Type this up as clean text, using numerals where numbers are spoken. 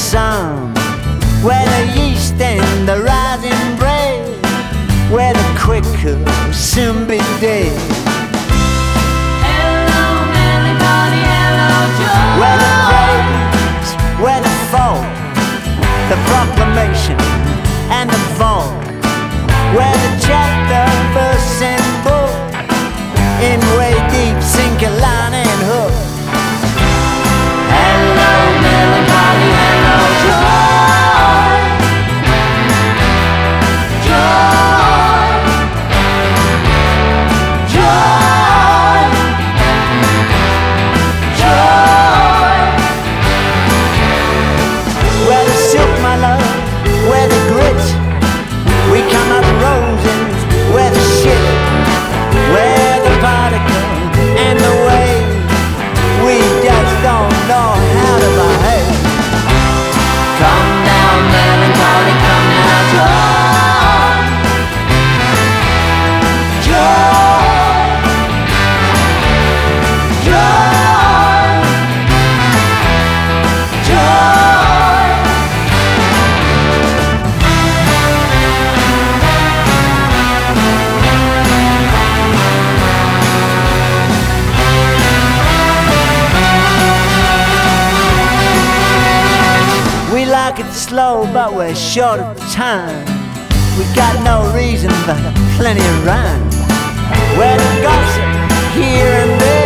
sun, where the yeast and the rising bread, where the quick could soon be dead. Hello, melancholy, hello, joy. Where the praise, where the fault, the proclamation and the vault, where the chapter, verse and book, in way deep, sink a line and hook. Hello, melancholy, hello, joy. Joy. Joy. Joy. Where the silk, my love, where the grit, we come up roses, where the shit, where the particle and the wave, we just don't know how to behave. Come now, melancholy, come now, joy. Joy. Joy. Joy. We like it slow, but we're short of time. We got no reason, but plenty of rhyme. Where the gossip here and there,